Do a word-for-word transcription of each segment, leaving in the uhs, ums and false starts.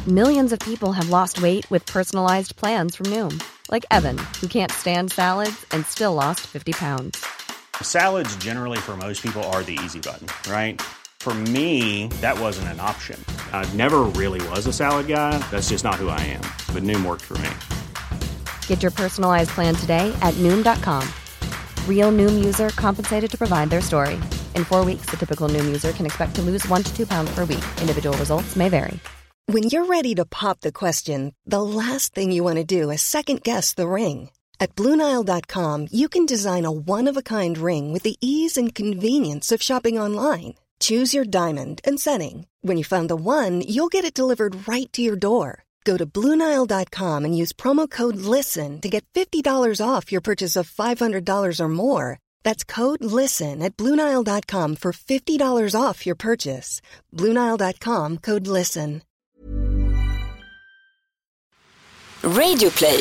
Millions of people have lost weight with personalized plans from Noom. Like Evan, who can't stand salads and still lost fifty pounds. Salads generally for most people are the easy button, right? For me, that wasn't an option. I never really was a salad guy. That's just not who I am. But Noom worked for me. Get your personalized plan today at Noom dot com. Real Noom user compensated to provide their story. In four weeks, the typical Noom user can expect to lose one to two pounds per week. Individual results may vary. When you're ready to pop the question, the last thing you want to do is second-guess the ring. At Blue Nile dot com, you can design a one-of-a-kind ring with the ease and convenience of shopping online. Choose your diamond and setting. When you find the one, you'll get it delivered right to your door. Go to Blue Nile dot com and use promo code LISTEN to get fifty dollars off your purchase of five hundred dollars or more. That's code LISTEN at Blue Nile dot com for fifty dollars off your purchase. Blue Nile dot com, code LISTEN. Radio Play.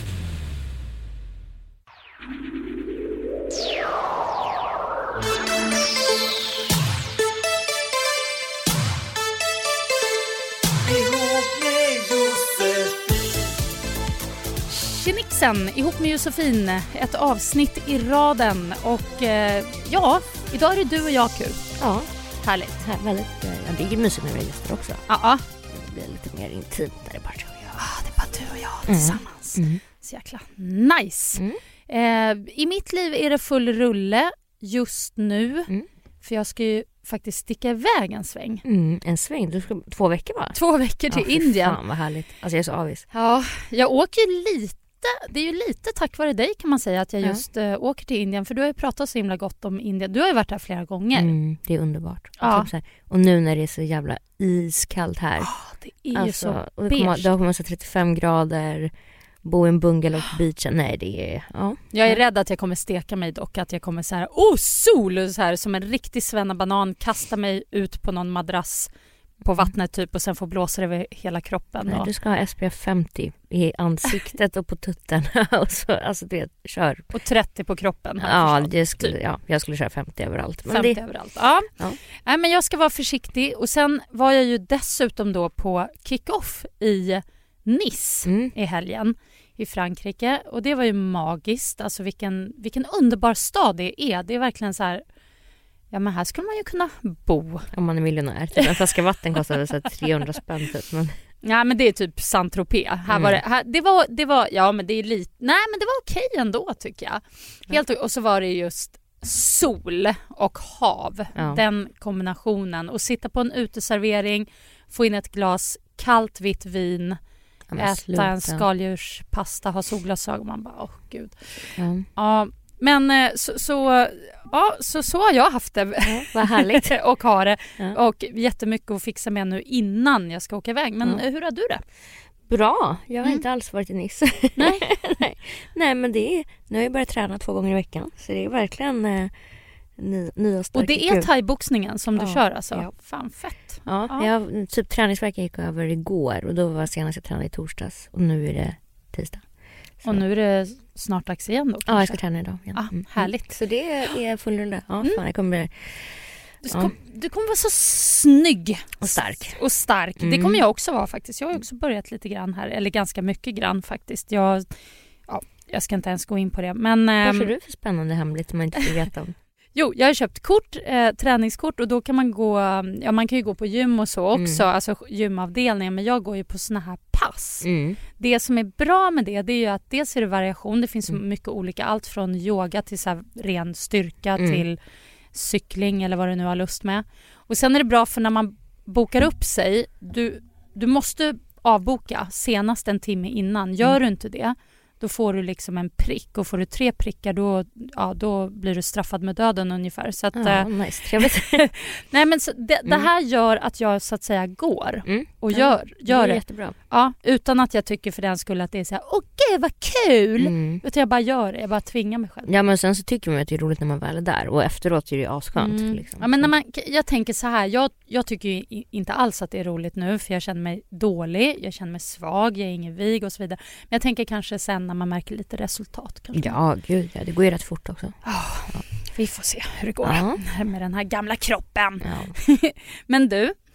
Tjenixen, ihop med Josefin, ett avsnitt i raden och eh, ja, idag är det du och jag kul. Ja, härligt. Här, väldigt, ja, det är ju mysigt med gäster också. Ja, det blir lite mer intimt där det bara tror jag. Ja, det är bara du och jag tillsammans. Mm. Mm. Så jäkla nice. Mm. Eh, I mitt liv är det full rulle just nu, mm. för jag ska ju faktiskt sticka iväg en sväng. Mm, en sväng? Du ska, två veckor va? Två veckor till ja, Indien. Fan vad härligt. Alltså jag är så avis. Ja, jag åker ju lite. Det är ju lite tack vare dig kan man säga att jag just ja. uh, åker till Indien. För du har ju pratat så himla gott om Indien. Du har ju varit här flera gånger. Mm, det är underbart. Ja. Typ så här. Och nu när det är så jävla iskallt här. Oh, det är alltså, ju så och det kommer, det kommer så trettiofem grader. Bo i en bungalow på beachen. Nej, det är... Ja. Jag är rädd att jag kommer steka mig dock. Att jag kommer så här, oh sol! Så här, som en riktig svennabanan. Kasta mig ut på någon madrass på vattnet typ och sen får blåsa över hela kroppen. Nej, du ska ha S P F femtio i ansiktet och på tutten. och så, alltså det, kör. Och trettio på kroppen. Ja, det skulle, typ. ja, jag skulle köra femtio överallt. Men femtio det... överallt, ja. ja. Nej, men jag ska vara försiktig. Och sen var jag ju dessutom då på kick-off i Nice mm. i helgen i Frankrike. Och det var ju magiskt. Alltså vilken, vilken underbar stad det är. Det är verkligen så här... Ja, men här skulle man ju kunna bo. Om man är miljonär. Typ en flaska vatten kostar så trehundra spänn typ. Men... Ja, men det är typ Saint-Tropez. Här mm. var det, här, det, var, det var, ja men det är lite, nej men det var okej ändå tycker jag. Helt, och så var det just sol och hav. Ja. Den kombinationen. Och sitta på en uteservering, få in ett glas kallt vitt vin, ja, äta sluta. en skaldjurspasta, ha solglasögon. Man bara, åh oh, gud. Mm. Ja, men så, så ja, så, så har jag haft det. Ja, vad härligt. och har det. Ja. Och jättemycket att fixa med nu innan jag ska åka iväg. Men ja. hur har du det? Bra. Jag har mm. inte alls varit i Nice. Nej. Nej. Nej, men det är, nu har jag börjat träna två gånger i veckan. Så det är verkligen eh, ny, nya starka. Och det är thai-boxningen som ja. du kör alltså? Ja. Fan fett. Ja, ja. Jag, typ träningsveckan gick över igår. Och då var senast jag tränade i torsdags. Och nu är det tisdag. Så. Och nu är det snart dags igen då? Kanske? Ja, jag ska träna idag igen. Ah, mm. härligt. Så det är full runda. Ja, mm. fan, jag kommer... Du, kom, ja. du kommer vara så snygg. Och stark. Och stark. Mm. Det kommer jag också vara faktiskt. Jag har också börjat lite grann här. Eller ganska mycket grann faktiskt. Jag, ja, jag ska inte ens gå in på det. Men, vad är du för spännande hemligt som man inte får veta om? Jo, jag har köpt kort, eh, träningskort och då kan man gå, ja man kan ju gå på gym och så också, mm. alltså gymavdelningen, men jag går ju på såna här pass. Mm. Det som är bra med det, det är ju att dels är det variation, det finns mm. mycket olika, allt från yoga till så här ren styrka mm. till cykling eller vad du nu har lust med. Och sen är det bra för när man bokar upp sig, du, du måste avboka senast en timme innan, gör mm. du inte det, då får du liksom en prick. Och får du tre prickar då, ja, då blir du straffad med döden ungefär. Så att, ja, nice, trevligt. nej, men så det, mm. det här gör att jag så att säga går mm. och gör, gör det. Är det. Jättebra. Ja, utan att jag tycker för den skull att det är så här, åh gud vad kul! Mm. Utan jag bara gör det, jag bara tvingar mig själv. Ja, men sen så tycker man att det är roligt när man väl är där. Och efteråt är det ju asskönt. Mm. Liksom. Ja, men när man, jag tänker så här, jag, jag tycker ju inte alls att det är roligt nu. För jag känner mig dålig, jag känner mig svag, jag är ingen vig och så vidare. Men jag tänker kanske sen när man märker lite resultat. Kanske. Ja, gud, ja, det går ju rätt fort också. Oh, ja. Vi får se hur det går ja. med den här gamla kroppen. Ja. Men du,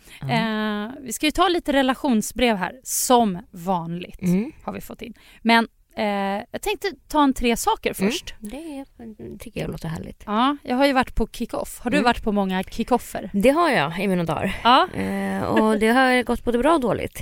Mm. Eh, vi ska ju ta lite relationsbrev här. Som vanligt mm. har vi fått in. Men eh, jag tänkte ta en tre saker först. Mm. Det tycker jag låter härligt. Ja, jag har ju varit på kick-off. Har du mm. varit på många kick-offer? Det har jag i mina dagar. Ja. Eh, och det har gått både bra och dåligt.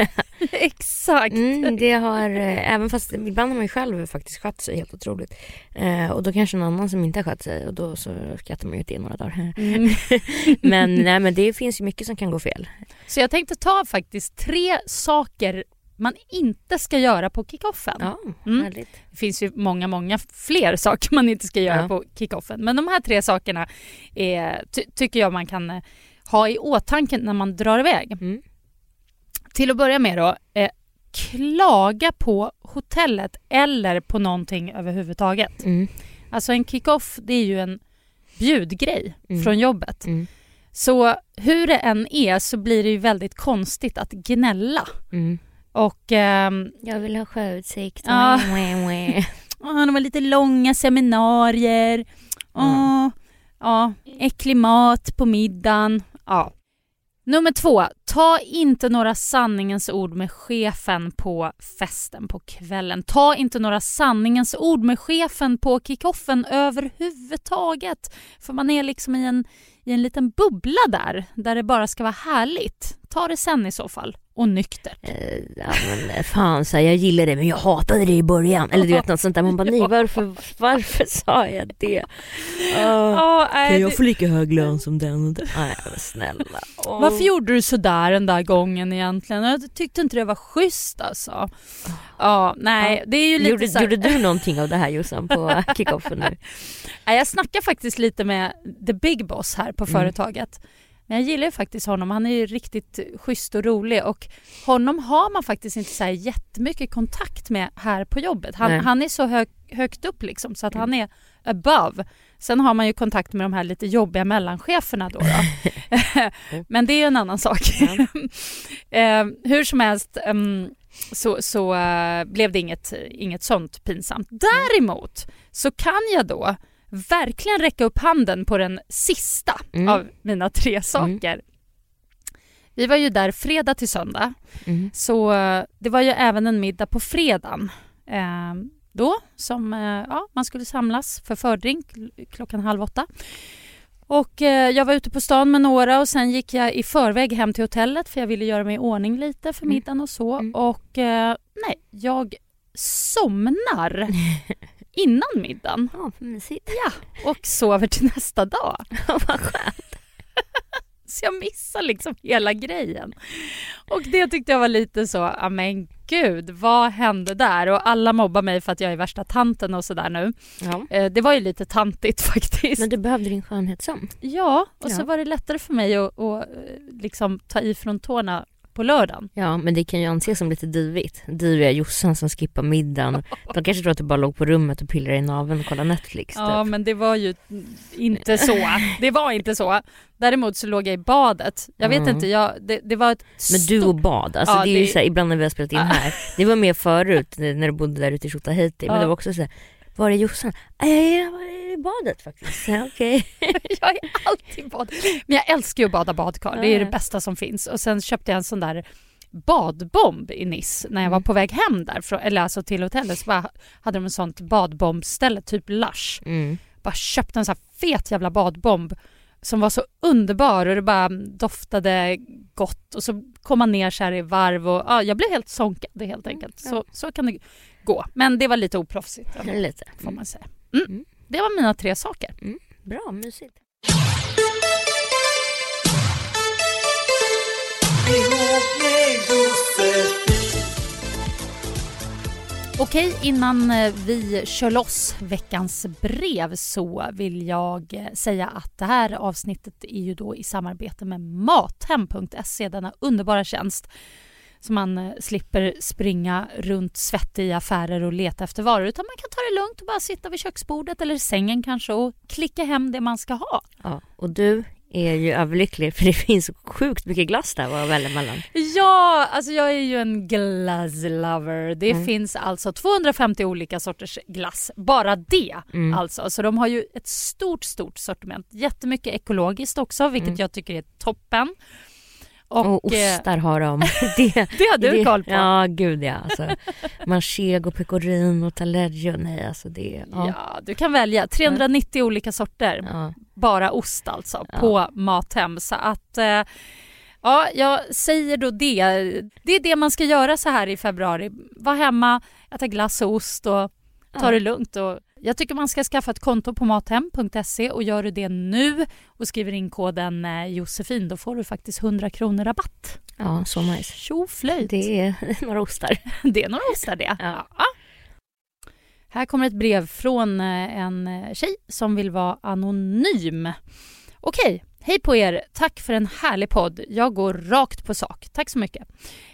Exakt. Mm, det har, eh, även fast ibland har man ju själv faktiskt skött sig helt otroligt. Eh, och då kanske någon annan som inte har skött sig. Och då så skrattar man ju till några dagar. Mm. men, nej, men det finns ju mycket som kan gå fel. Så jag tänkte ta faktiskt tre saker man inte ska göra på kickoffen. Ja, mm. härligt. Det finns ju många, många fler saker man inte ska göra ja. på kickoffen. Men de här tre sakerna är, ty- tycker jag man kan ha i åtanke när man drar iväg. Mm. Till att börja med då, eh, klaga på hotellet eller på någonting överhuvudtaget. Mm. Alltså en kickoff, det är ju en bjudgrej mm. från jobbet. Mm. Så hur det än är så blir det ju väldigt konstigt att gnälla. Mm. Och ehm, jag vill ha sjöutsikt. Ja. Åh, de var lite långa seminarier. Åh, mm. ja, äcklig mat på middagen. Ja. Nummer två, ta inte några sanningens ord med chefen på festen på kvällen. Ta inte några sanningens ord med chefen på kickoffen överhuvudtaget. För man är liksom i en, i en liten bubbla där, där det bara ska vara härligt. Ta det sen i så fall. Och nyktert. Eh, ja, men fan, så här, jag gillar det men jag hatade det i början. Eller du vet något sånt där. Man bara, nej, varför, varför sa jag det? Oh, oh, kan äh, jag få lika hög lön som den och den? Nej, men snälla. Oh. Varför gjorde du så där den där gången egentligen? Jag tyckte inte det var schysst alltså. Ja, oh, nej, det är ju lite gjorde, så här... gjorde du någonting av det här Jossan på kickoffen nu? Jag snackar faktiskt lite med the big boss här på mm. företaget. Men jag gillar ju faktiskt honom. Han är ju riktigt schysst och rolig. Och honom har man faktiskt inte så här jättemycket kontakt med här på jobbet. Han, han är så hög, högt upp liksom, så att mm. han är above. Sen har man ju kontakt med de här lite jobbiga mellancheferna då. då. Men det är ju en annan sak. Mm. eh, hur som helst um, så, så uh, blev det inget, inget sånt pinsamt. Däremot så kan jag då verkligen räcka upp handen på den sista mm. av mina tre saker. Mm. Vi var ju där fredag till söndag. Mm. Så det var ju även en middag på fredagen. Eh, då som eh, ja, man skulle samlas för fördrink klockan halv åtta. Och eh, jag var ute på stan med några och sen gick jag i förväg hem till hotellet för jag ville göra mig i ordning lite för middagen och så. Mm. Och eh, nej, jag somnar innan middagen. Ja, mysigt. Ja, och sover till nästa dag. Vad skönt. Så jag missar liksom hela grejen. Och det tyckte jag var lite så, ja men gud, vad hände där? Och alla mobbar mig för att jag är värsta tanten och sådär nu. Ja. Det var ju lite tantigt faktiskt. Men du behövde din skönhetssömn. Ja, och ja. så var det lättare för mig att, att liksom ta ifrån tårna på lördagen. Ja, men det kan ju anses som lite divigt. Diviga Jossan som skippar middagen. De kanske tror att du bara låg på rummet och pillade i naveln och kollade Netflix. Ja, typ. Men det var ju inte så. Det var inte så. Däremot så låg jag i badet. Jag vet mm. inte, jag, det, det var ett Men du och bad, alltså ja, det är det... ju så här, ibland när vi har spelat in här. Det var mer förut när du bodde där ute i Tjotahejti. Men ja. det var också så här, var är Jossan? Jag var i badet faktiskt. Ja, okay. Jag är alltid i badet. Men jag älskar ju att bada badkar. Det är det bästa som finns. Och sen köpte jag en sån där badbomb i Nice när jag var på väg hem där. Eller alltså till hotellet så bara hade de en sånt badbombställe, typ Lush. Mm. Bara köpte en sån här fet jävla badbomb som var så underbar och det bara doftade gott. Och så kom man ner så här i varv och ja, jag blev helt sonkad helt enkelt. Så, så kan det gå. Men det var lite oproffsigt. Ja, lite. Får man säga. Mm. Mm. Det var mina tre saker. Mm. Bra, mysigt. Okej, innan vi kör loss veckans brev så vill jag säga att det här avsnittet är ju då i samarbete med mathem punkt se, denna underbara tjänst så man slipper springa runt svettig i affärer och leta efter varor utan man kan ta det lugnt och bara sitta vid köksbordet eller sängen kanske och klicka hem det man ska ha. Ja, och du är ju överlycklig för det finns så sjukt mycket glass där att välja mellan. Ja, alltså jag är ju en glasslover. Det mm. finns alltså tvåhundrafemtio olika sorters glass. Bara det mm. alltså. Så de har ju ett stort, stort sortiment. Jättemycket ekologiskt också, vilket mm. jag tycker är toppen. Och, och ostar har de. Det, det har du det, koll på. Ja, gud ja. Alltså, manchego, pecorino, taleggio. Nej, alltså det... Ja. ja, du kan välja. trehundranittio ja. olika sorter. Ja. Bara ost alltså, ja. På Mathem. Så att... Eh, ja, jag säger då det. Det är det man ska göra så här i februari. Var hemma, äta glass och ost och ta ja. det lugnt. Och jag tycker man ska skaffa ett konto på mathem punkt se och gör du det nu och skriver in koden Josefin, då får du faktiskt hundra kronor rabatt. Ja, så nice. Tjoflöjt. Det är några ostar. Det är några ostar det. Ja. Ja. Här kommer ett brev från en tjej som vill vara anonym. Okej. Hej på er, tack för en härlig podd. Jag går rakt på sak. Tack så mycket.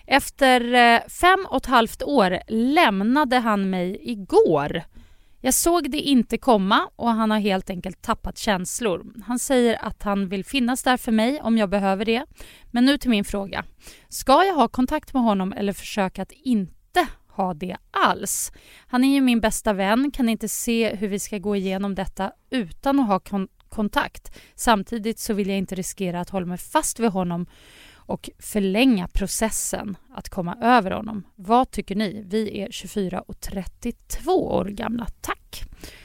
Efter fem och ett halvt år lämnade han mig igår. Jag såg det inte komma och han har helt enkelt tappat känslor. Han säger att han vill finnas där för mig om jag behöver det. Men nu till min fråga. Ska jag ha kontakt med honom eller försöka att inte ha det alls? Han är ju min bästa vän, kan inte se hur vi ska gå igenom detta utan att ha kon- kontakt. Samtidigt så vill jag inte riskera att hålla mig fast vid honom och förlänga processen att komma över honom. Vad tycker ni? Vi är tjugofyra och trettiotvå år gamla. Tack!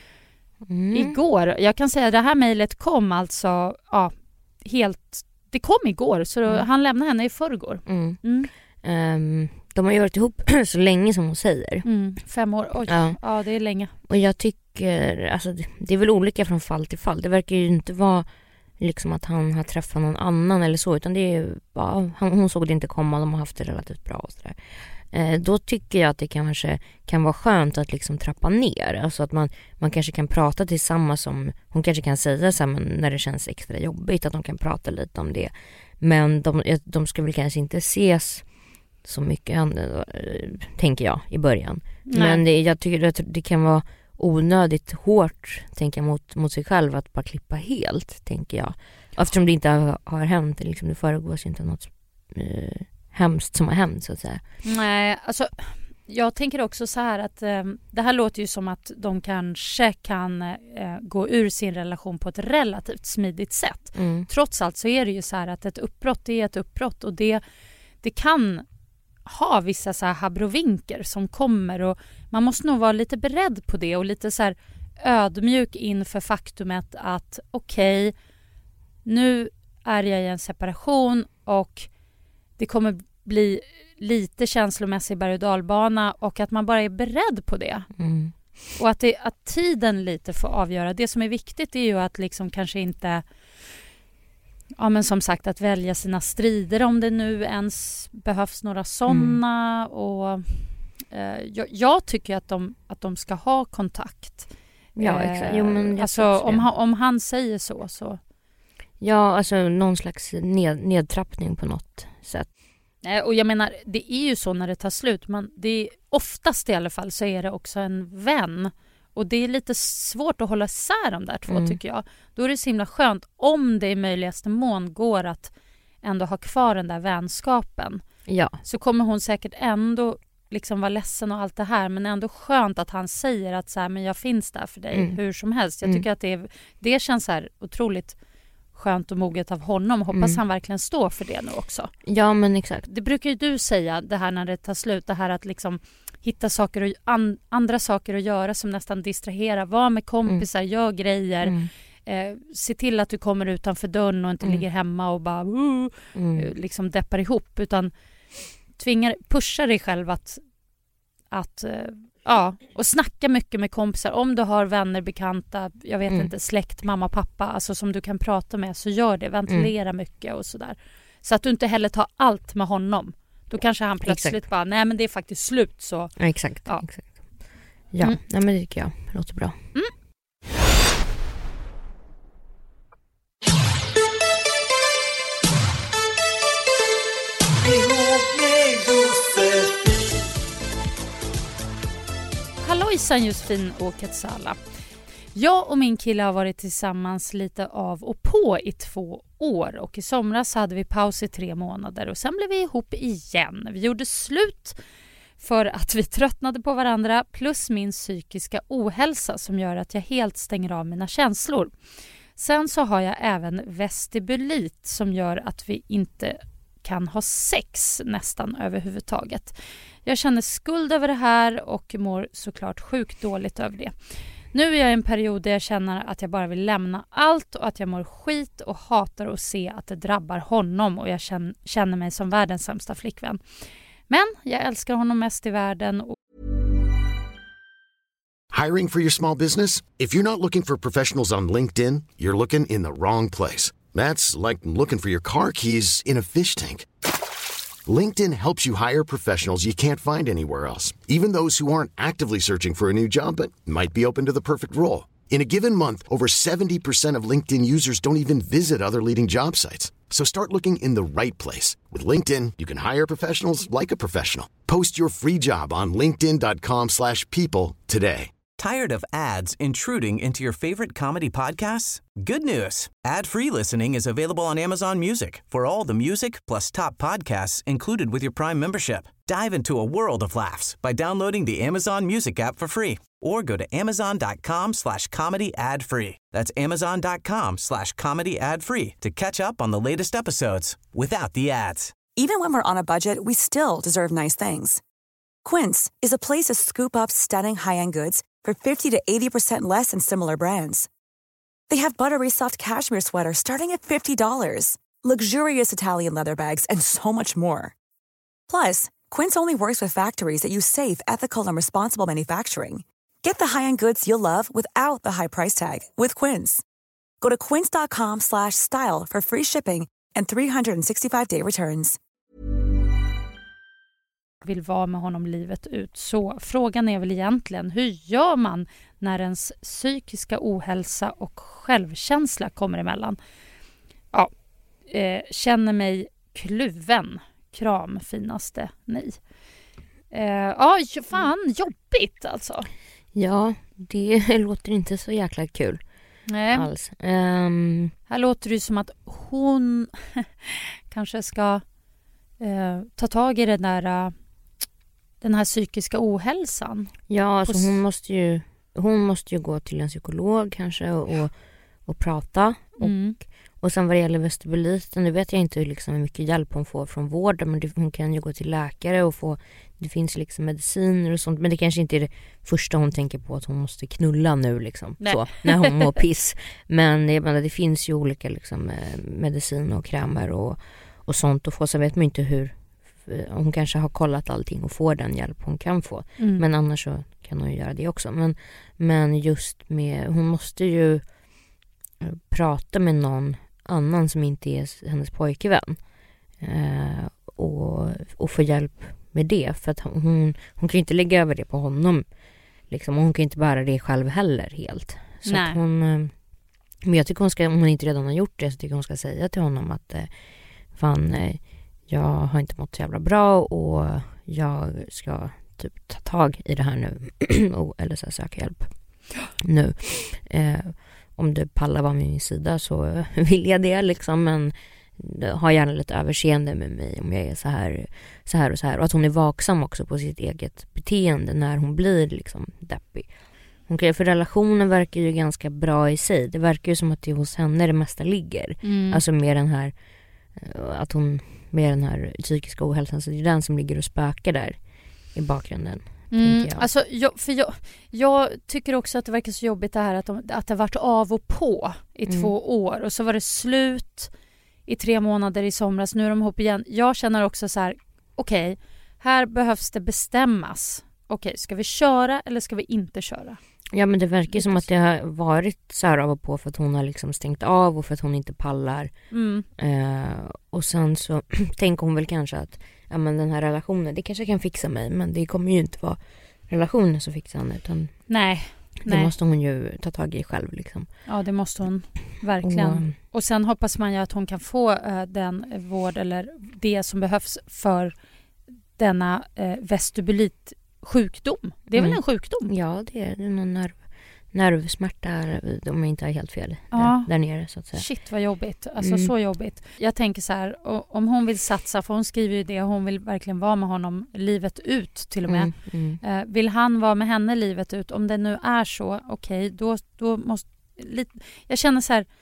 Mm. Igår, jag kan säga att det här mejlet kom alltså ja, helt, det kom igår så mm. han lämnade henne i förrgår. Mm. Mm. Um, de har ju varit ihop så länge som hon säger. Mm. Fem år, oj. Ja. ja det är länge. Och jag tycker, alltså det är väl olika från fall till fall. Det verkar ju inte vara liksom att han har träffat någon annan eller så, utan det är bara, hon såg det inte komma, de har haft det relativt bra och sådär. Eh, då tycker jag att det kanske kan vara skönt att liksom trappa ner, alltså att man, man kanske kan prata tillsammans, som hon kanske kan säga så här, men när det känns extra jobbigt att de kan prata lite om det, men de, de ska väl kanske inte ses så mycket, äh, tänker jag i början. Nej. Men det, jag tycker att det kan vara onödigt hårt, tänker jag, mot, mot sig själv att bara klippa helt, tänker jag. Eftersom det inte har, har hänt, liksom, det föregås inte något eh, hemskt som har hänt, så att säga. Nej, alltså jag tänker också så här att eh, det här låter ju som att de kanske kan eh, gå ur sin relation på ett relativt smidigt sätt. Mm. Trots allt så är det ju så här att ett uppbrott är ett uppbrott, och det, det kan ha vissa så här habrovinker som kommer, och man måste nog vara lite beredd på det och lite så här ödmjuk inför faktumet att okej, okay, nu är jag i en separation och det kommer bli lite känslomässig berg- och dalbana, och att man bara är beredd på det. Mm. Och att, det, att tiden lite får avgöra. Det som är viktigt är ju att liksom kanske inte, ja men som sagt, att välja sina strider om det nu ens behövs några sådana. Mm. Och eh, jag, jag tycker att de, att de ska ha kontakt. Ja, exakt. Jo, men jag alltså om han, om han säger så så. Ja, alltså någon slags ned, nedtrappning på något sätt. Nej, och jag menar, det är ju så när det tar slut, men det är oftast i alla fall så är det också en vän. Och det är lite svårt att hålla isär de där två, mm. tycker jag. Då är det så himla skönt om det i möjligaste mån går att ändå ha kvar den där vänskapen. Ja. Så kommer hon säkert ändå liksom vara ledsen och allt det här, men ändå skönt att han säger att så här, men jag finns där för dig mm. hur som helst. Jag tycker mm. att det, är, det känns så här otroligt skönt och moget av honom. Hoppas mm. han verkligen står för det nu också. Ja, men exakt. Det brukar ju du säga, det här när det tar slut, det här att liksom hitta saker och an, andra saker att göra som nästan distraherar. Var med kompisar, mm. gör grejer. Mm. Eh, se till att du kommer utanför dörren och inte mm. ligger hemma och bara uh, mm. liksom deppar ihop, utan tvingar, pusha dig själv att att eh, ja, och snacka mycket med kompisar. Om du har vänner, bekanta, jag vet mm. inte, släkt, mamma, pappa, alltså som du kan prata med, så gör det. Ventilera mm. mycket och sådär. Så att du inte heller tar allt med honom. Då kanske han plötsligt exakt. bara, nej men det är faktiskt slut. Så. Ja, exakt. Ja, exakt. Ja mm. nej, men det tycker jag låter bra. Mm. Hallojsan Josefin och Katsala. Jag och min kille har varit tillsammans lite av och på i två år. Och i somras hade vi paus i tre månader. Och sen blev vi ihop igen. Vi gjorde slut för att vi tröttnade på varandra. Plus min psykiska ohälsa som gör att jag helt stänger av mina känslor. Sen så har jag även vestibulit som gör att vi inte kan ha sex nästan överhuvudtaget. Jag känner skuld över det här och mår såklart sjukt dåligt över det. Nu är jag i en period där jag känner att jag bara vill lämna allt och att jag mår skit och hatar att se att det drabbar honom och jag känner mig som världens sämsta flickvän. Men jag älskar honom mest i världen. Och Hiring for your small business? If you're not looking for professionals on LinkedIn, you're looking in the wrong place. That's like looking for your car keys in a fish tank. LinkedIn helps you hire professionals you can't find anywhere else, even those who aren't actively searching for a new job but might be open to the perfect role. In a given month, over seventy percent of LinkedIn users don't even visit other leading job sites. So start looking in the right place. With LinkedIn, you can hire professionals like a professional. Post your free job on linkedin dot com slash people today. Tired of ads intruding into your favorite comedy podcasts? Good news. Ad-free listening is available on Amazon Music for all the music plus top podcasts included with your Prime membership. Dive into a world of laughs by downloading the Amazon Music app for free or go to amazon dot com slash comedy ad free. That's amazon dot com slash comedy ad free to catch up on the latest episodes without the ads. Even when we're on a budget, we still deserve nice things. Quince is a place to scoop up stunning high-end goods for fifty to eighty percent less than similar brands. They have buttery soft cashmere sweaters starting at fifty dollars, luxurious Italian leather bags, and so much more. Plus, Quince only works with factories that use safe, ethical, and responsible manufacturing. Get the high-end goods you'll love without the high price tag with Quince. Go to quince dot com slash style for free shipping and three sixty-five day returns. Vill vara med honom livet ut. Så frågan är väl egentligen, hur gör man när ens psykiska ohälsa och självkänsla kommer emellan? Ja, eh, känner mig kluven. Kram, finaste ni. Eh, ja, fan, jobbigt alltså. Ja, det låter inte så jäkla kul. Nej. Alls. Um... Här låter det som att hon kanske ska eh, ta tag i den där den här psykiska ohälsan. Ja, alltså hon måste ju hon måste ju gå till en psykolog kanske och, och, och prata. Mm. Och, och sen vad det gäller vestibuliten, det vet jag inte liksom hur mycket hjälp hon får från vården, men det, hon kan ju gå till läkare och få, det finns liksom mediciner och sånt, men det kanske inte är det första hon tänker på, att hon måste knulla nu liksom, så, när hon mår piss. Men jag menar, det finns ju olika liksom, mediciner och krämer och, och sånt att få, så vet man inte hur. Hon kanske har kollat allting och får den hjälp hon kan få. Mm. Men annars så kan hon ju göra det också. Men, men just med, hon måste ju prata med någon annan som inte är hennes pojkvän. Eh, och, och få hjälp med det. För att hon, hon kan ju inte lägga över det på honom. Liksom, hon kan inte bära det själv heller helt. Så att hon, men jag tycker hon ska, om hon inte redan har gjort det, så tycker hon ska säga till honom att eh, fan... Eh, jag har inte mått så jävla bra och jag ska typ ta tag i det här nu. Eller så här, söka hjälp nu. Eh, om du pallar vara med min sida så vill jag det liksom. Men ha gärna lite överseende med mig om jag är så här, så här och så här. Och att hon är vaksam också på sitt eget beteende när hon blir liksom deppig. Hon kan, för relationen verkar ju ganska bra i sig. Det verkar ju som att det hos henne det mesta ligger. Mm. Alltså med den här, att hon... med den här psykiska ohälsan, så det är den som ligger och spökar där i bakgrunden. Mm, jag. Alltså, jag, för jag, jag tycker också att det verkar så jobbigt det här att, de, att det varit av och på i mm. två år och så var det slut i tre månader i somras, nu är de ihop igen. Jag känner också så här, okej, okay, här behövs det bestämmas. Okej, okay, ska vi köra eller ska vi inte köra? Ja, men det verkar som att det har varit så här av och på för att hon har liksom stängt av och för att hon inte pallar. Mm. Eh, och sen så tänker hon väl kanske att ja, men den här relationen, det kanske kan fixa mig, men det kommer ju inte vara relationen som fixar henne, utan nej, det nej. måste hon ju ta tag i själv liksom. Ja, det måste hon verkligen. Och, och sen hoppas man ju att hon kan få eh, den vård eller det som behövs för denna eh, vestibulit sjukdom. Det är mm. väl en sjukdom? Ja, det är någon nerv, nervsmärta om jag inte har helt fel ja. där, där nere så att säga. Shit vad jobbigt, alltså mm. så jobbigt. Jag tänker så här, om hon vill satsa, för hon skriver ju det, hon vill verkligen vara med honom livet ut till och med. Mm. Mm. Eh, vill han vara med henne livet ut? Om det nu är så, okej, okay, då, då måste lite, jag känner så här,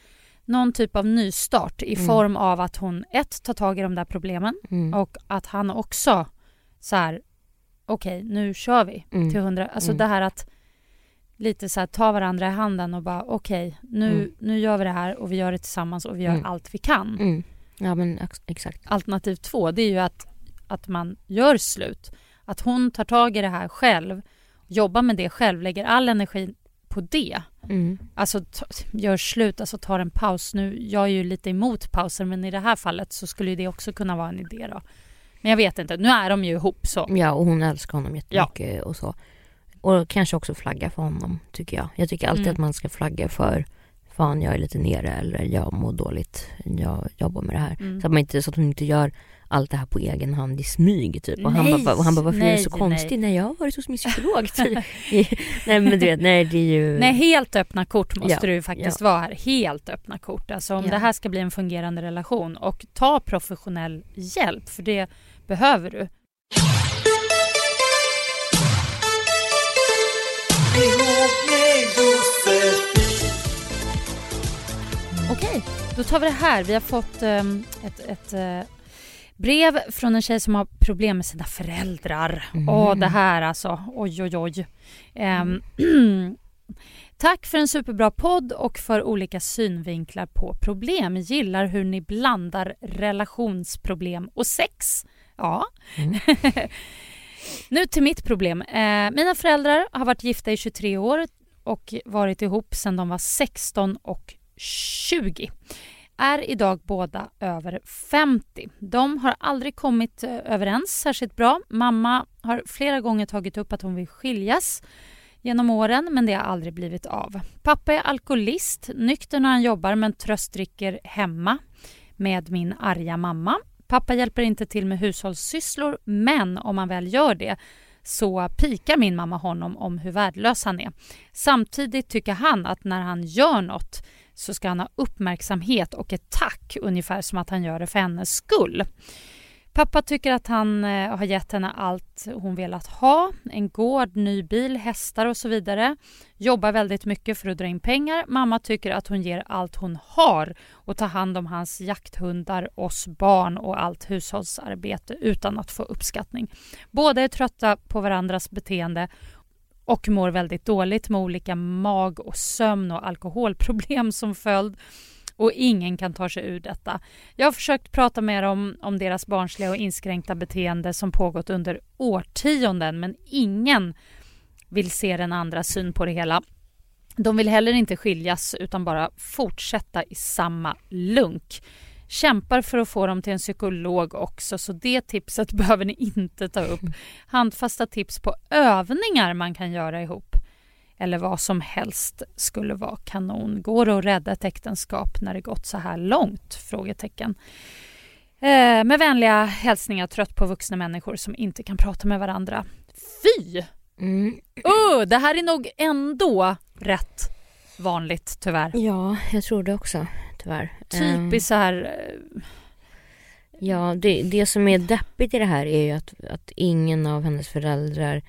någon typ av nystart i Mm. form av att hon ett tar tag i de där problemen Mm. och att han också så här, okej, okay, nu kör vi Mm. till hundra. Alltså Mm. det här att lite så här ta varandra i handen och bara okej, okay, nu, Mm. nu gör vi det här och vi gör det tillsammans och vi gör Mm. allt vi kan. Mm. Ja, men ex- exakt. Alternativ två, det är ju att, att man gör slut. Att hon tar tag i det här själv, jobbar med det själv, lägger all energi på det. Mm. Alltså t- gör slut, alltså tar en paus. Nu, jag är ju lite emot pauser, men i det här fallet så skulle ju det också kunna vara en idé då. Men jag vet inte, nu är de ju ihop så. Ja, och hon älskar honom jättemycket ja. och så. Och kanske också flagga för honom, tycker jag. Jag tycker alltid mm. att man ska flagga för fan, jag är lite nere eller jag mår dåligt, jag jobbar med det här. Mm. Så, att man inte, så att hon inte gör allt det här på egen hand i smyg typ. Och nej, han bara, och han bara varför nej, är det så nej. konstigt? Nej, jag har varit hos min psykolog. nej, men du vet, nej, det är ju... Nej, helt öppna kort måste ja, du ju faktiskt ja. vara här. Helt öppna kort. Alltså om ja. det här ska bli en fungerande relation. Och ta professionell hjälp, för det behöver du. Okej, då tar vi det här. Vi har fått um, ett, ett uh, brev från en tjej som har problem med sina föräldrar. Mm. Åh, det här alltså. Oj, oj, oj. Um, Tack för en superbra podd och för olika synvinklar på problem. Gillar hur ni blandar relationsproblem och sex. Ja. Mm. Nu till mitt problem. Eh, mina föräldrar har varit gifta i tjugotre år och varit ihop sedan de var sexton och tjugo. Är idag båda över femtio. De har aldrig kommit överens särskilt bra. Mamma har flera gånger tagit upp att hon vill skiljas genom åren, men det har aldrig blivit av. Pappa är alkoholist, nykter när han jobbar men tröstdricker hemma med min arga mamma. Pappa hjälper inte till med hushållssysslor, men om han väl gör det så pikar min mamma honom om hur värdelös han är. Samtidigt tycker han att när han gör något så ska han ha uppmärksamhet och ett tack, ungefär som att han gör det för hennes skull. Pappa tycker att han eh, har gett henne allt hon velat ha. En gård, ny bil, hästar och så vidare. Jobbar väldigt mycket för att dra in pengar. Mamma tycker att hon ger allt hon har och tar hand om hans jakthundar, oss barn och allt hushållsarbete utan att få uppskattning. Båda är trötta på varandras beteende och mår väldigt dåligt med olika mag- och sömn- och alkoholproblem som följd. Och ingen kan ta sig ur detta. Jag har försökt prata med dem om deras barnsliga och inskränkta beteende som pågått under årtionden, men ingen vill se den andra syn på det hela. De vill heller inte skiljas utan bara fortsätta i samma lunk. Kämpar för att få dem till en psykolog också, så det tipset behöver ni inte ta upp. Handfasta tips på övningar man kan göra ihop. Eller vad som helst skulle vara kanon. Går det att rädda ett äktenskap när det gått så här långt? Frågetecken. Eh, med vänliga hälsningar, trött på vuxna människor som inte kan prata med varandra. Fy! Mm. Uh, det här är nog ändå rätt vanligt, tyvärr. Ja, jag tror det också, tyvärr. Typiskt så här... Ja, det, det som är deppigt i det här är ju att, att ingen av hennes föräldrar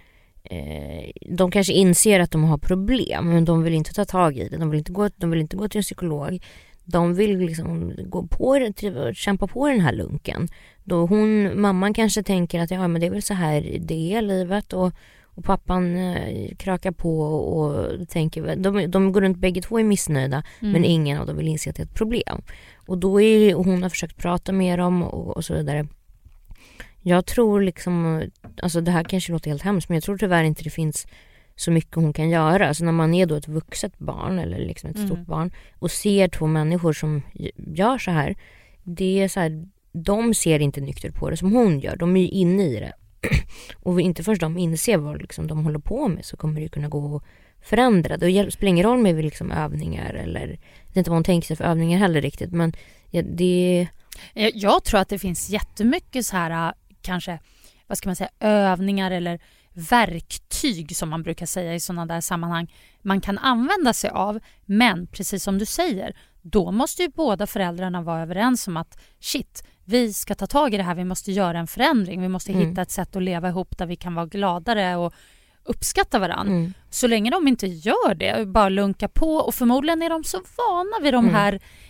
de kanske inser att de har problem, men de vill inte ta tag i det. De vill inte gå, de vill inte gå till en psykolog. De vill liksom gå på det, kämpa på den här lunken. Då hon, mamman kanske tänker att ja, men det är väl så här det är livet, och, och pappan eh, krökar på och tänker, de, de går runt bägge två är missnöjda, mm. men ingen av dem vill inse att det är ett problem. Och då är hon har försökt prata med dem och, och så vidare. Jag tror liksom, alltså det här kanske låter helt hemskt, men jag tror tyvärr inte det finns så mycket hon kan göra. Alltså när man är då ett vuxet barn eller liksom ett mm. stort barn och ser två människor som gör så här, det är så här, de ser inte nyktert på det som hon gör. De är ju inne i det. Och inte först de inser vad liksom de håller på med, så kommer det kunna gå att förändra. Det spelar ingen roll med liksom övningar eller, jag vet inte vad hon tänker sig för övningar heller riktigt, men ja, det... Jag, jag tror att det finns jättemycket så här, kanske, vad ska man säga, övningar eller verktyg som man brukar säga i sådana där sammanhang man kan använda sig av, men precis som du säger, då måste ju båda föräldrarna vara överens om att shit, vi ska ta tag i det här, vi måste göra en förändring, vi måste mm. hitta ett sätt att leva ihop där vi kan vara gladare och uppskatta varandra. Mm. Så länge de inte gör det, bara lunka på, och förmodligen är de så vana vid de här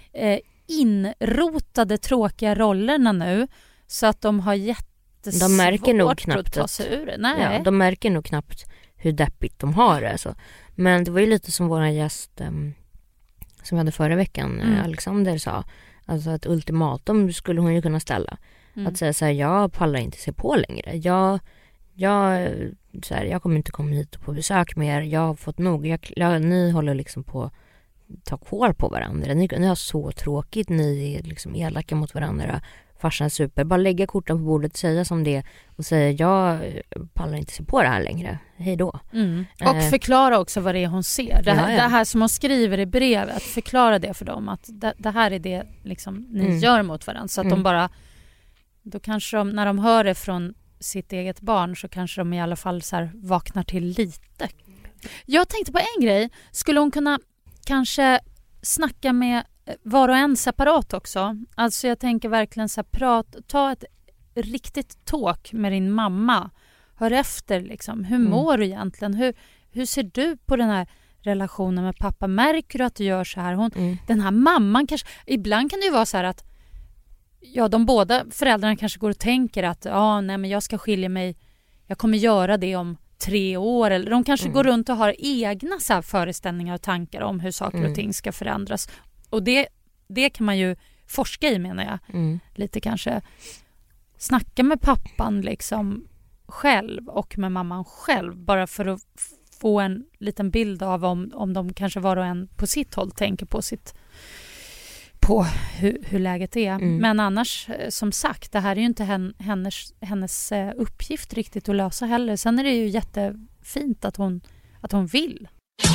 eh, inrotade tråkiga rollerna nu så att de har jättesvårt de märker nog knappt att ta sig ur det. Nej. Ja, de märker nog knappt hur deppigt de har det. Alltså. Men det var ju lite som vår gäst um, som vi hade förra veckan, mm. Alexander sa. Alltså ett ultimatum skulle hon ju kunna ställa. Mm. Att säga så här, jag pallar inte se på längre. Jag, jag, så här, jag kommer inte komma hit på besök mer. Jag har fått nog. Jag, jag, ni håller liksom på att ta kvar på varandra. Ni, ni har så tråkigt. Ni är liksom elaka mot varandra. Farsan är super. Bara lägga korten på bordet, säga som det och säga jag pallar inte se på det här längre. Hej då. Mm. Och eh. förklara också vad det är hon ser. Det här, ja, ja. det här som hon skriver i brevet, förklara det för dem. Att det, det här är det liksom ni mm. gör mot varandra. Så att mm. de bara, då kanske de, när de hör det från sitt eget barn så kanske de i alla fall så här vaknar till lite. Jag tänkte på en grej. Skulle hon kunna kanske snacka med var och en separat också. Alltså jag tänker verkligen så här, prat, ta ett riktigt talk med din mamma. Hör efter liksom, hur mm. mår du egentligen? Hur, hur ser du på den här relationen med pappa? Märker du att du gör så här? Hon, mm. Den här mamman kanske, ibland kan det ju vara så här att ja, de båda föräldrarna kanske går och tänker att ja, nej men jag ska skilja mig, jag kommer göra det om tre år. Eller de kanske mm. går runt och har egna så här föreställningar och tankar om hur saker mm. och ting ska förändras. Och det, det kan man ju forska i, menar jag. Mm. Lite kanske snacka med pappan liksom själv och med mamman själv. Bara för att få en liten bild av om, om de kanske var och en på sitt håll tänker på sitt på hur, hur läget är. Mm. Men annars, som sagt, det här är ju inte hennes, hennes uppgift riktigt att lösa heller. Sen är det ju jättefint att hon, att hon vill.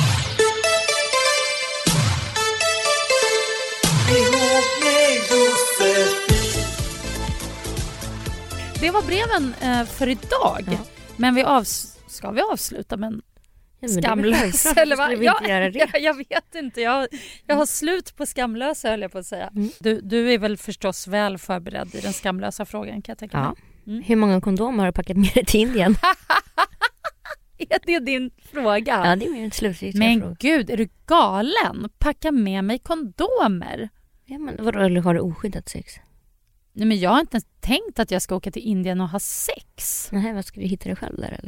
Det var breven eh, för idag. Ja. Men vi avs- ska vi avsluta med en ja, skamlös? Eller vad? Ja, jag, jag vet inte. Jag, jag har slut på skamlösa, höll jag på att säga. Mm. Du, du är väl förstås väl förberedd i den skamlösa frågan, kan jag tänka mig. Ja. Mm. Hur många kondomer har du packat med dig till Indien? Är det din fråga? Ja, det är min slutgiltiga Men fråga. gud, är du galen? Packa med mig kondomer? Ja, men vadå, eller har du oskyddat sex? Nej, men jag har inte tänkt att jag ska åka till Indien och ha sex. Nej, vad ska du hitta dig själv där, eller?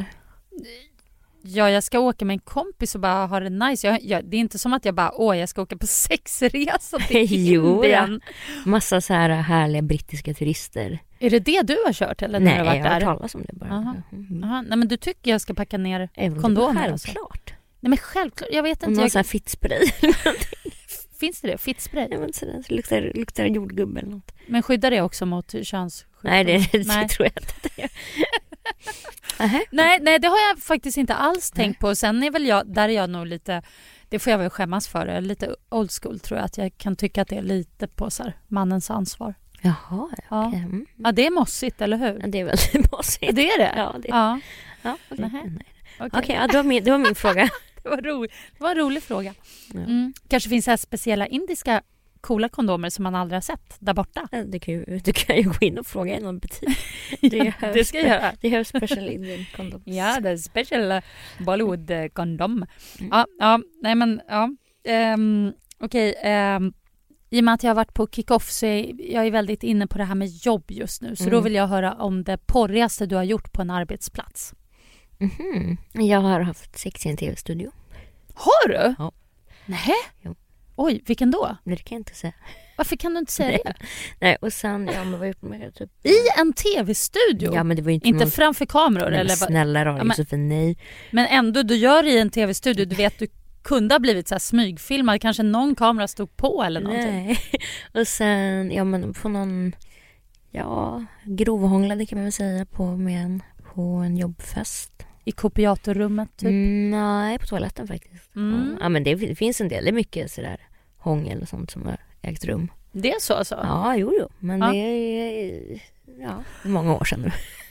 Ja, jag ska åka med en kompis och bara ha det nice. Jag, jag, det är inte som att jag bara, åh, jag ska åka på sexresa till jo, Indien. Ja. Massa så här härliga brittiska turister. Är det det du har kört, eller? Nej, när du har varit jag har där? talat om det bara. Aha. Mm. Aha. Nej, men du tycker jag ska packa ner Även kondomer? Självklart. Alltså. Nej, men självklart. Jag vet inte. Någon jag... sån här fittspray. Finns det det? Fittspray? Ja, men sådär, så luktar, luktar jordgubbe eller något. Men skyddar det också mot könssjukdom? Nej, det, det nej. tror jag inte det. uh-huh. nej, nej, det har jag faktiskt inte alls tänkt på. Sen är väl jag, där är jag nog lite, det får jag väl skämmas för. Lite old school tror jag, att jag kan tycka att det är lite på så här, mannens ansvar. Jaha, okay. ja. Mm. Ja, det är mossigt, eller hur? Ja, det är väldigt mossigt. Det är det? Ja, det är ja. ja, okay. Okej, okay. okay, ja, det, var min, det var min fråga. Det var, ro, det var en rolig fråga. Ja. Mm. Kanske finns här speciella indiska coola kondomer som man aldrig har sett där borta. Du kan ju, du kan ju gå in och fråga i någon butik. Det, ja, det ska jag göra. Det är special Indian condoms. Ja, det är special Bollywood kondom. Mm. Ja, ja, nej men ja. Um, Okej, okay, um, i och med att jag har varit på kick-off så är jag är väldigt inne på det här med jobb just nu. Så mm. då vill jag höra om det porrigaste du har gjort på en arbetsplats. Mm-hmm. Jag har haft sex i en tv-studio. Har du? Ja. Nej. Jo. Oj, vilken då? Det kan jag inte säga. Varför kan du inte säga det? Nej, och sen ja, men var jag med typ i en tv-studio. Ja, men det var inte inte någon... framför kameror men, eller snälla då, ja, men... Josefin, nej. Men ändå du gör i en tv-studio, du vet du kunde ha blivit så här smygfilmad, kanske någon kamera stod på eller någonting. Nej. Och sen ja men på någon ja, grovhånglade kan man väl säga på med en på en jobbfest. I kopiatorrummet typ? Mm, nej, på toaletten faktiskt. Mm. Ja, men det, det finns en del, det är mycket sådär hångel och sånt som har ägt rum. Det är så alltså? Ja, jo, jo. Men ja. det är ja, många år sedan nu.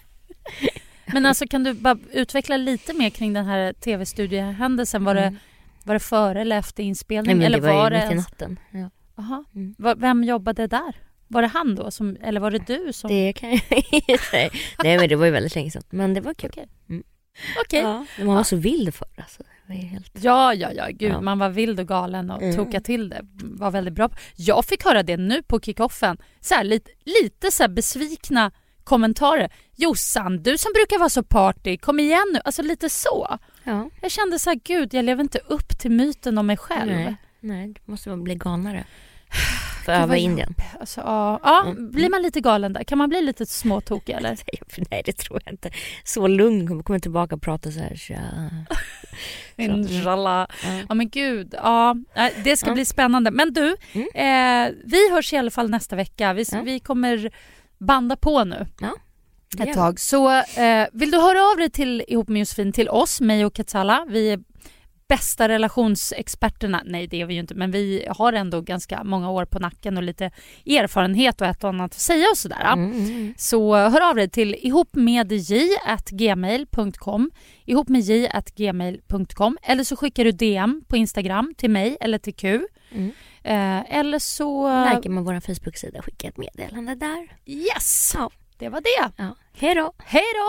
Men alltså kan du bara utveckla lite mer kring den här tv-studiehändelsen? Var, mm. det, var det före eller efter inspelning? Nej, men det eller var, var ju det mitt i natten. Ja. Aha. Mm. Vem jobbade där? Var det han då? Som, eller var det du som... Det kan jag inte säga. Nej, men det var ju väldigt länge sedan. Men det var kul. Okay. Mm. Okej. Okay. Ja, man var så vild för alltså. Helt... Ja, ja, ja. Gud, ja. Man var vild och galen och mm. toka till det. Var väldigt bra. Jag fick höra det nu på kickoffen. Så här, lite, lite så här besvikna kommentarer. Jossan, du som brukar vara så party, kom igen nu. Alltså lite så. Ja. Jag kände så här, gud, jag lever inte upp till myten om mig själv. Nej, nej, du måste man bli galnare. För över Indien. Alltså, ja, ja mm. Blir man lite galen där? Kan man bli lite småtokig eller? Nej, det tror jag inte. Så lugn, kommer tillbaka och prata så här. Så. Inshallah. Ja. Ja men gud, ja, det ska ja. bli spännande. Men du, mm. eh, vi hörs i alla fall nästa vecka. Vi, ja. vi kommer banda på nu. Ja. Ett tag. Så eh, vill du höra av dig till Ihop med Josefin till oss, mig och Katsala. Vi är bästa relationsexperterna. Nej, det är vi ju inte, men vi har ändå ganska många år på nacken och lite erfarenhet och ett och annat att säga och sådär. Mm, mm. Så hör av dig till ihopmedj at gmail punkt com ihopmedj at gmail punkt com eller så skickar du D M på Instagram till mig eller till Q. Mm. Eh, eller så likar man vår Facebook-sida och skickar ett meddelande där. Yes! Ja. Det var det. Ja. Hej då. Hej då.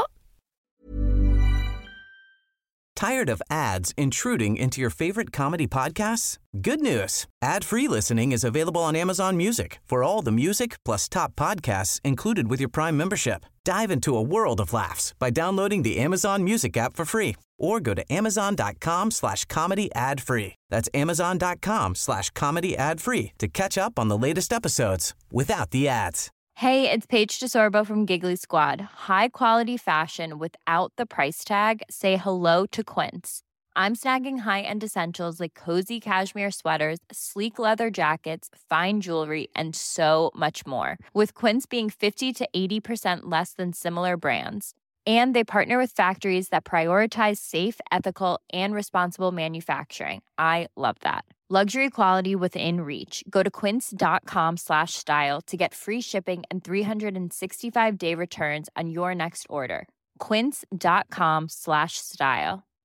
Tired of ads intruding into your favorite comedy podcasts? Good news. Ad-free listening is available on Amazon Music for all the music plus top podcasts included with your Prime membership. Dive into a world of laughs by downloading the Amazon Music app for free or go to amazon.com slash comedy ad free. That's amazon.com slash comedy ad free to catch up on the latest episodes without the ads. Hey, it's Paige DeSorbo from Giggly Squad. High quality fashion without the price tag. Say hello to Quince. I'm snagging high-end essentials like cozy cashmere sweaters, sleek leather jackets, fine jewelry, and so much more. With Quince being fifty to eighty percent less than similar brands. And they partner with factories that prioritize safe, ethical, and responsible manufacturing. I love that. Luxury quality within reach. Go to quince.com slash style to get free shipping and three sixty-five day returns on your next order. Quince.com slash style.